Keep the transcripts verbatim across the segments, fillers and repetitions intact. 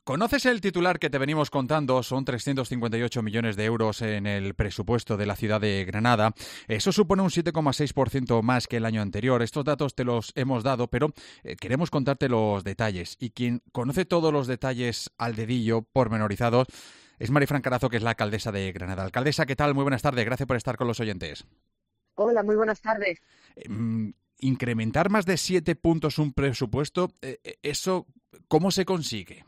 ¿Conoces el titular que te venimos contando? Son trescientos cincuenta y ocho millones de euros en el presupuesto de la ciudad de Granada. Eso supone un siete coma seis por ciento más que el año anterior. Estos datos te los hemos dado, pero eh, queremos contarte los detalles. Y quien conoce todos los detalles al dedillo, pormenorizados, es Marifran Carazo, que es la alcaldesa de Granada. Alcaldesa, ¿qué tal? Muy buenas tardes. Gracias por estar con los oyentes. Hola, muy buenas tardes. Eh, incrementar más de siete puntos un presupuesto, eh, ¿eso cómo se consigue?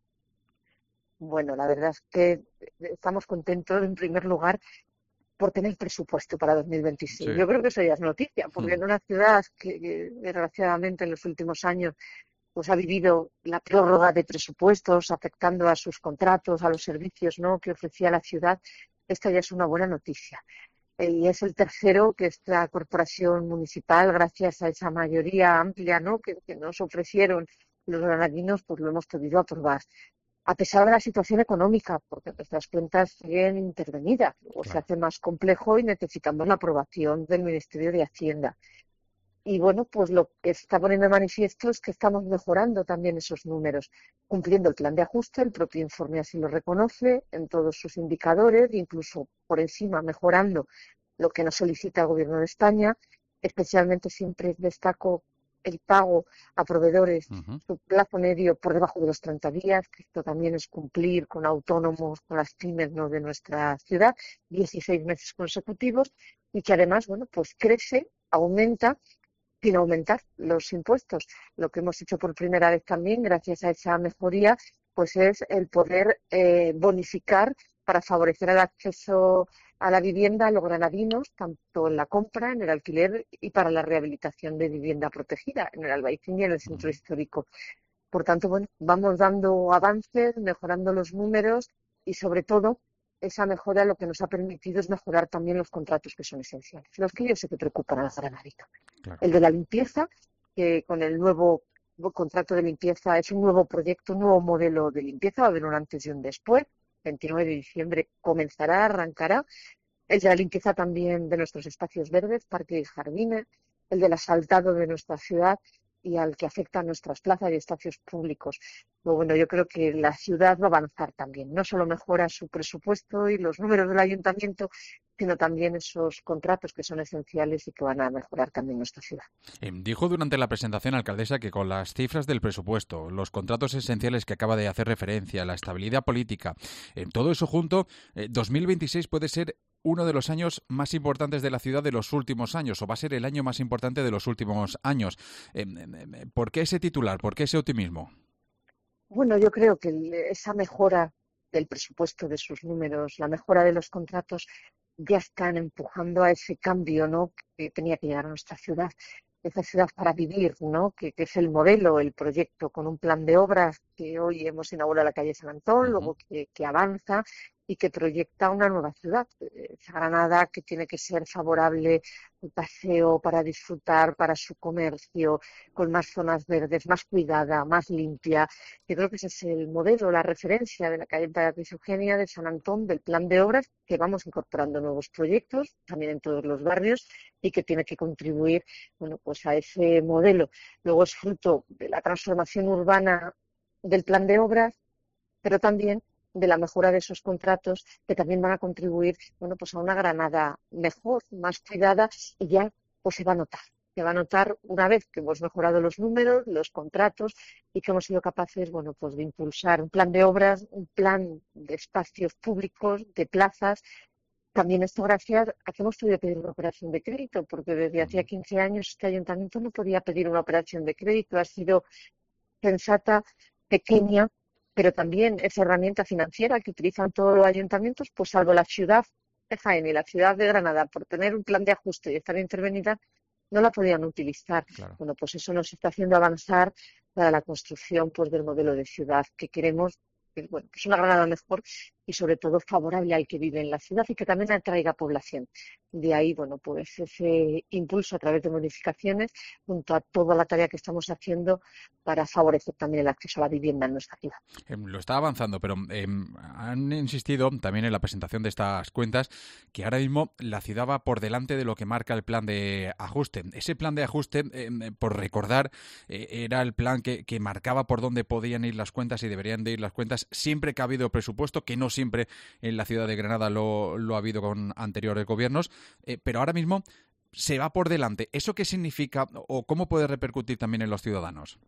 Bueno, la verdad es que estamos contentos, en primer lugar, por tener presupuesto para dos mil veintiséis. Sí. Yo creo que eso ya es noticia, porque Hmm. en una ciudad que, que, desgraciadamente, en los últimos años pues ha vivido la prórroga de presupuestos, afectando a sus contratos, a los servicios, ¿no?, que ofrecía la ciudad, esta ya es una buena noticia. Y es el tercero que esta corporación municipal, gracias a esa mayoría amplia, ¿no?, que, que nos ofrecieron los granadinos, pues lo hemos podido aprobar. A pesar de la situación económica, porque nuestras cuentas siguen intervenidas, o se Claro. hace más complejo y necesitamos la aprobación del Ministerio de Hacienda. Y bueno, pues lo que se está poniendo de manifiesto es que estamos mejorando también esos números, cumpliendo el plan de ajuste, el propio informe así lo reconoce en todos sus indicadores, incluso por encima mejorando lo que nos solicita el Gobierno de España. Especialmente siempre destaco el pago a proveedores, Uh-huh. su plazo medio por debajo de los treinta días, que esto también es cumplir con autónomos, con las pymes, ¿no?, de nuestra ciudad, dieciséis meses consecutivos, y que además, bueno, pues crece, aumenta, sin aumentar los impuestos. Lo que hemos hecho por primera vez también, gracias a esa mejoría, pues es el poder eh, bonificar para favorecer el acceso a la vivienda a los granadinos, tanto en la compra, en el alquiler y para la rehabilitación de vivienda protegida, en el Albaicín y en el centro histórico. Por tanto, bueno, vamos dando avances, mejorando los números y, sobre todo, esa mejora lo que nos ha permitido es mejorar también los contratos que son esenciales, los que yo sé que preocupan a los granadinos. Claro. El de la limpieza, que con el nuevo contrato de limpieza es un nuevo proyecto, un nuevo modelo de limpieza, va a haber un antes y un después. veintinueve de diciembre comenzará, arrancará. El de la limpieza también de nuestros espacios verdes, parques y jardines, el del asfaltado de nuestra ciudad y al que afecta a nuestras plazas y espacios públicos. Pero bueno, yo creo que la ciudad va a avanzar también. No solo mejora su presupuesto y los números del ayuntamiento, sino también esos contratos que son esenciales y que van a mejorar también nuestra ciudad. Eh, dijo durante la presentación, alcaldesa, que con las cifras del presupuesto, los contratos esenciales que acaba de hacer referencia, la estabilidad política, eh, todo eso junto, eh, dos mil veintiséis puede ser uno de los años más importantes de la ciudad de los últimos años, o va a ser el año más importante de los últimos años. Eh, eh, ¿Por qué ese titular? ¿Por qué ese optimismo? Bueno, yo creo que esa mejora del presupuesto, de sus números, la mejora de los contratos, ya están empujando a ese cambio, ¿no?, que tenía que llegar a nuestra ciudad, esa ciudad para vivir, ¿no?, que, que es el modelo, el proyecto, con un plan de obras que hoy hemos inaugurado la calle San Antón, Uh-huh. luego que, que avanza y que proyecta una nueva ciudad, esa Granada que tiene que ser favorable al paseo, para disfrutar, para su comercio, con más zonas verdes, más cuidada, más limpia. Yo creo que ese es el modelo, la referencia de la calle Emperatriz Eugenia, de San Antón, del plan de obras, que vamos incorporando nuevos proyectos, también en todos los barrios, y que tiene que contribuir, bueno, pues a ese modelo. Luego es fruto de la transformación urbana del plan de obras, pero también de la mejora de esos contratos que también van a contribuir, bueno, pues a una Granada mejor, más cuidada, y ya pues se va a notar. Se va a notar una vez que hemos mejorado los números, los contratos y que hemos sido capaces, bueno, pues de impulsar un plan de obras, un plan de espacios públicos, de plazas. También esto gracias a que hemos podido pedir una operación de crédito, porque desde hacía quince años este ayuntamiento no podía pedir una operación de crédito. Ha sido sensata, pequeña, pero también es herramienta financiera que utilizan todos los ayuntamientos, pues salvo la ciudad de Jaén y la ciudad de Granada, por tener un plan de ajuste y estar intervenida, no la podían utilizar. Claro. Bueno, pues eso nos está haciendo avanzar para la construcción, pues, del modelo de ciudad que queremos, que, bueno, que es una Granada mejor y sobre todo favorable al que vive en la ciudad y que también atraiga población. De ahí, bueno, pues ese impulso a través de modificaciones junto a toda la tarea que estamos haciendo para favorecer también el acceso a la vivienda en nuestra ciudad. Eh, lo está avanzando, pero eh, han insistido también en la presentación de estas cuentas que ahora mismo la ciudad va por delante de lo que marca el plan de ajuste. Ese plan de ajuste, eh, por recordar, eh, era el plan que, que marcaba por dónde podían ir las cuentas y deberían de ir las cuentas siempre que ha habido presupuesto, que no siempre en la ciudad de Granada lo, lo ha habido con anteriores gobiernos, eh, pero ahora mismo se va por delante. ¿Eso qué significa o cómo puede repercutir también en los ciudadanos?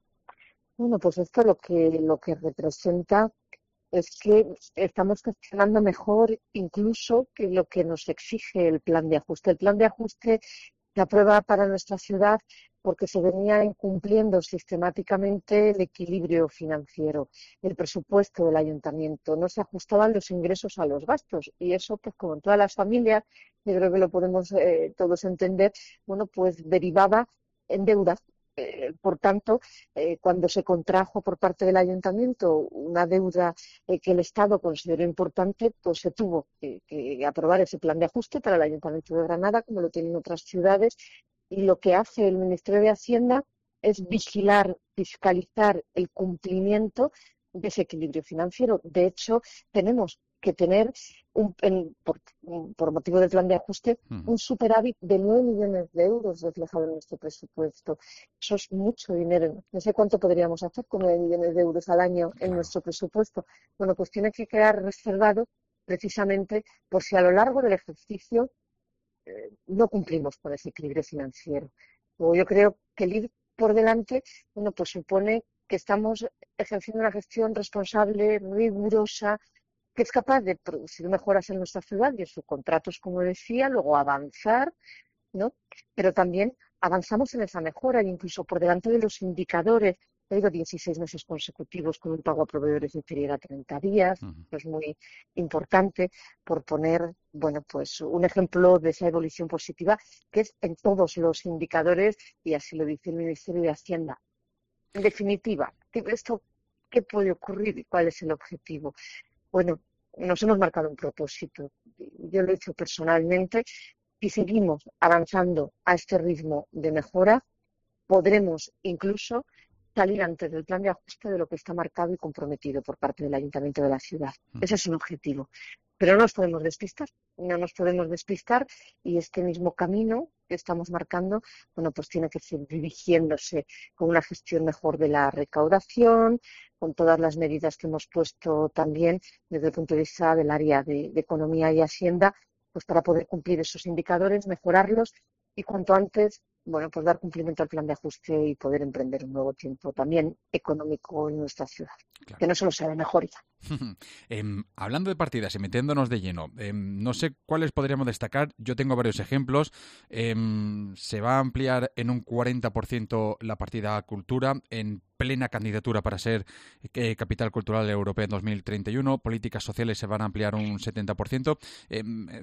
Bueno, pues esto lo que, lo que representa es que estamos gestionando mejor incluso que lo que nos exige el plan de ajuste. El plan de ajuste se aprueba para nuestra ciudad porque se venía incumpliendo sistemáticamente el equilibrio financiero, el presupuesto del ayuntamiento, no se ajustaban los ingresos a los gastos y eso, pues como en todas las familias, yo creo que lo podemos eh, todos entender, bueno, pues derivaba en deudas. Eh, por tanto, eh, cuando se contrajo por parte del ayuntamiento una deuda eh, que el Estado consideró importante, pues se tuvo que, que aprobar ese plan de ajuste para el Ayuntamiento de Granada, como lo tienen otras ciudades, y lo que hace el Ministerio de Hacienda es vigilar, fiscalizar el cumplimiento de ese equilibrio financiero. De hecho, tenemos que tener, un, en, por, por motivo del plan de ajuste, Uh-huh. un superávit de nueve millones de euros reflejado en nuestro presupuesto. Eso es mucho dinero. No sé cuánto podríamos hacer con nueve millones de euros al año en Claro. nuestro presupuesto. Bueno, pues tiene que quedar reservado precisamente por si a lo largo del ejercicio eh, no cumplimos con ese equilibrio financiero. Luego yo creo que el ir por delante, bueno, pues supone que estamos ejerciendo una gestión responsable, rigurosa, que es capaz de producir mejoras en nuestra ciudad y en sus contratos, como decía, luego avanzar, ¿no? Pero también avanzamos en esa mejora e incluso por delante de los indicadores. He digo dieciséis meses consecutivos con un pago a proveedores inferior a treinta días, Uh-huh. que es muy importante, por poner, bueno, pues un ejemplo de esa evolución positiva, que es en todos los indicadores, y así lo dice el Ministerio de Hacienda. En definitiva, ¿esto qué puede ocurrir y cuál es el objetivo? Bueno, nos hemos marcado un propósito. Yo lo he hecho personalmente. Si seguimos avanzando a este ritmo de mejora, podremos incluso salir antes del plan de ajuste de lo que está marcado y comprometido por parte del Ayuntamiento de la ciudad. Uh-huh. Ese es un objetivo. Pero no nos podemos despistar, no nos podemos despistar y este mismo camino que estamos marcando, bueno, pues tiene que seguir dirigiéndose con una gestión mejor de la recaudación, con todas las medidas que hemos puesto también desde el punto de vista del área de, de economía y hacienda, pues para poder cumplir esos indicadores, mejorarlos y cuanto antes, bueno, pues dar cumplimiento al plan de ajuste y poder emprender un nuevo tiempo también económico en nuestra ciudad, claro. Que no solo sea de mejoría. eh, hablando de partidas y metiéndonos de lleno, eh, no sé cuáles podríamos destacar. Yo tengo varios ejemplos. Eh, se va a ampliar en un cuarenta por ciento la partida cultura, en plena candidatura para ser eh, Capital Cultural Europea en dos mil treinta y uno. Políticas sociales se van a ampliar un setenta por ciento. Eh,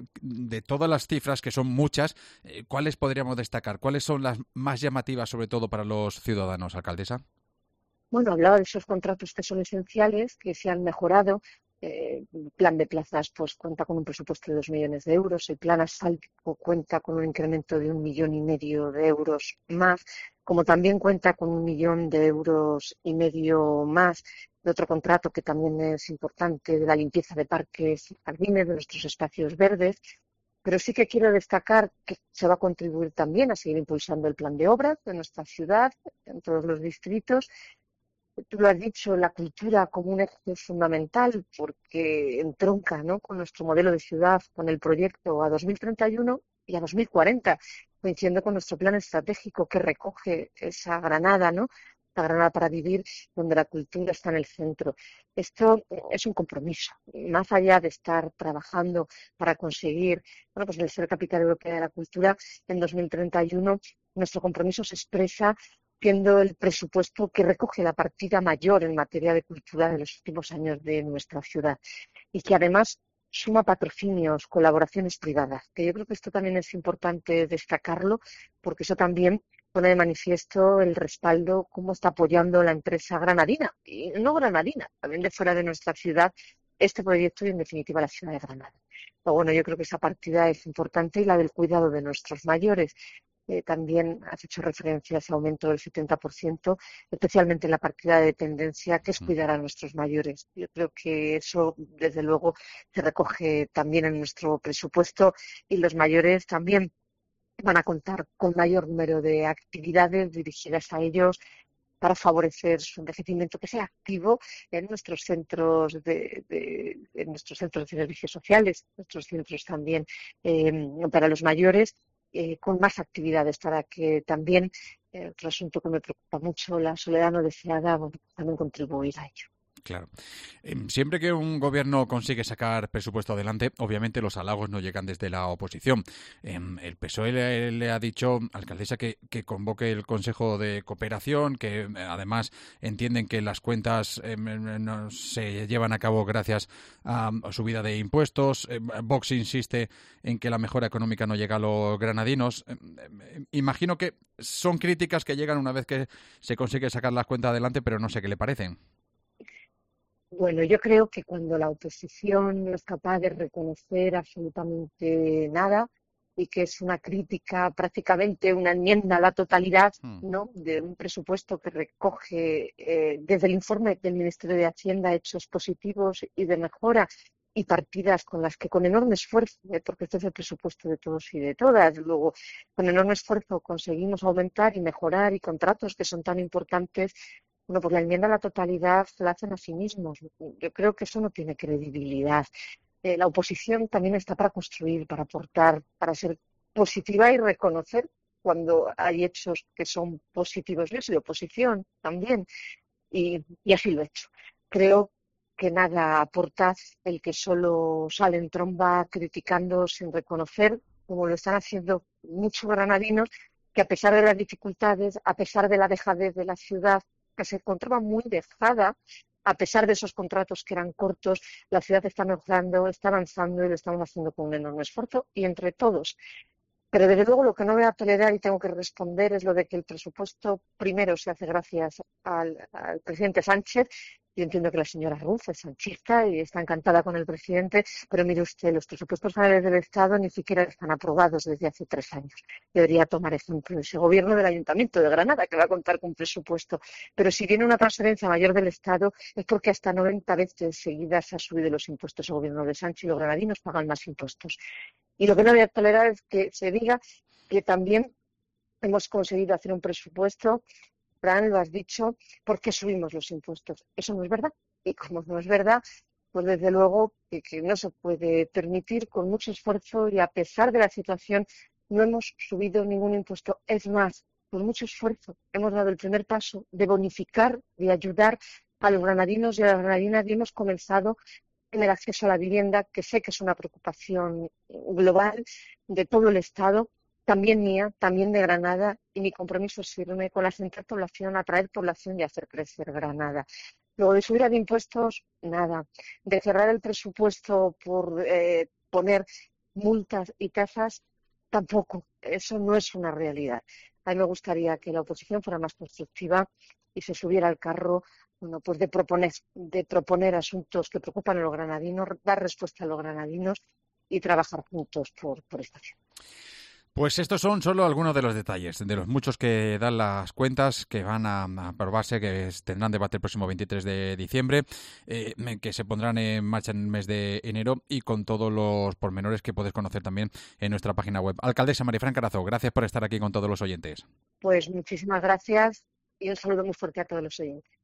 de todas las cifras, que son muchas, eh, ¿cuáles podríamos destacar? ¿Cuáles son las más llamativas, sobre todo para los ciudadanos, alcaldesa? Bueno, hablaba de esos contratos que son esenciales, que se han mejorado. Eh, el plan de plazas pues cuenta con un presupuesto de dos millones de euros. El plan asfáltico cuenta con un incremento de un millón y medio de euros más, como también cuenta con un millón de euros y medio más de otro contrato que también es importante, de la limpieza de parques y jardines, de nuestros espacios verdes. Pero sí que quiero destacar que se va a contribuir también a seguir impulsando el plan de obras de nuestra ciudad, en todos los distritos. Tú lo has dicho, la cultura como un eje fundamental porque entronca, ¿no?, con nuestro modelo de ciudad, con el proyecto a dos mil treinta y uno y a dos mil cuarenta, coincidiendo con nuestro plan estratégico que recoge esa Granada, ¿no?, la Granada para vivir, donde la cultura está en el centro. Esto es un compromiso, más allá de estar trabajando para conseguir, bueno, pues el ser capital europea de la cultura en dos mil treinta y uno, nuestro compromiso se expresa siendo el presupuesto que recoge la partida mayor en materia de cultura de los últimos años de nuestra ciudad y que además suma patrocinios, colaboraciones privadas, que yo creo que esto también es importante destacarlo porque eso también pone de manifiesto el respaldo, cómo está apoyando la empresa granadina, y no granadina, también de fuera de nuestra ciudad, este proyecto y, en definitiva, la ciudad de Granada. Pero bueno, yo creo que esa partida es importante y la del cuidado de nuestros mayores. Eh, también has hecho referencia a ese aumento del setenta por ciento, especialmente en la partida de dependencia, que es cuidar a nuestros mayores. Yo creo que eso, desde luego, se recoge también en nuestro presupuesto y los mayores también van a contar con mayor número de actividades dirigidas a ellos para favorecer su envejecimiento, que sea activo en nuestros centros de, de en nuestros centros de servicios sociales, nuestros centros también eh, para los mayores, eh, con más actividades para que también, eh, otro asunto que me preocupa mucho, la soledad no deseada, bueno, también contribuir a ello. Claro. Siempre que un gobierno consigue sacar presupuesto adelante, obviamente los halagos no llegan desde la oposición. El P S O E le, le ha dicho, alcaldesa, que, que convoque el Consejo de Cooperación, que además entienden que las cuentas eh, no se llevan a cabo gracias a subida de impuestos. Vox insiste en que la mejora económica no llega a los granadinos. Imagino que son críticas que llegan una vez que se consigue sacar las cuentas adelante, pero no sé qué le parecen. Bueno, yo creo que cuando la oposición no es capaz de reconocer absolutamente nada y que es una crítica, prácticamente una enmienda a la totalidad, ¿no?, de un presupuesto que recoge eh, desde el informe del Ministerio de Hacienda hechos positivos y de mejora y partidas con las que con enorme esfuerzo, ¿eh? porque este es el presupuesto de todos y de todas, luego con enorme esfuerzo conseguimos aumentar y mejorar y contratos que son tan importantes. Bueno, pues la enmienda a la totalidad la hacen a sí mismos. Yo creo que eso no tiene credibilidad. Eh, la oposición también está para construir, para aportar, para ser positiva y reconocer cuando hay hechos que son positivos. Yo soy de oposición también y, y así lo he hecho. Creo que nada aporta el que solo sale en tromba criticando sin reconocer, como lo están haciendo muchos granadinos, que a pesar de las dificultades, a pesar de la dejadez de la ciudad, que se encontraba muy dejada, a pesar de esos contratos que eran cortos, la ciudad está mejorando, está avanzando y lo estamos haciendo con un enorme esfuerzo y entre todos. Pero desde luego lo que no voy a tolerar y tengo que responder es lo de que el presupuesto primero se hace gracias al, al presidente Sánchez. Yo entiendo que la señora Ruz es sanchista y está encantada con el presidente, pero mire usted, los presupuestos generales del Estado ni siquiera están aprobados desde hace tres años. Debería tomar ejemplo ese gobierno del Ayuntamiento de Granada, que va a contar con presupuesto. Pero si viene una transferencia mayor del Estado es porque hasta noventa veces seguidas ha subido los impuestos el gobierno de Sánchez y los granadinos pagan más impuestos. Y lo que no voy a tolerar es que se diga que también hemos conseguido hacer un presupuesto, Fran, lo has dicho, porque subimos los impuestos. Eso no es verdad. Y como no es verdad, pues desde luego que, que no se puede permitir con mucho esfuerzo y a pesar de la situación no hemos subido ningún impuesto. Es más, con mucho esfuerzo hemos dado el primer paso de bonificar, de ayudar a los granadinos y a las granadinas y hemos comenzado en el acceso a la vivienda, que sé que es una preocupación global de todo el Estado, también mía, también de Granada, y mi compromiso es firme con la central población, atraer población y hacer crecer Granada. Luego de subida de impuestos, nada. De cerrar el presupuesto por eh, poner multas y tasas, tampoco. Eso no es una realidad. A mí me gustaría que la oposición fuera más constructiva y se subiera al carro, bueno, pues de proponer, de proponer asuntos que preocupan a los granadinos, dar respuesta a los granadinos y trabajar juntos por, por esta ciudad. Pues estos son solo algunos de los detalles, de los muchos que dan las cuentas, que van a aprobarse, que tendrán debate el próximo veintitrés de diciembre, eh, que se pondrán en marcha en el mes de enero y con todos los pormenores que podéis conocer también en nuestra página web. Alcaldesa Marifran Carazo, gracias por estar aquí con todos los oyentes. Pues muchísimas gracias y un saludo muy fuerte a todos los oyentes.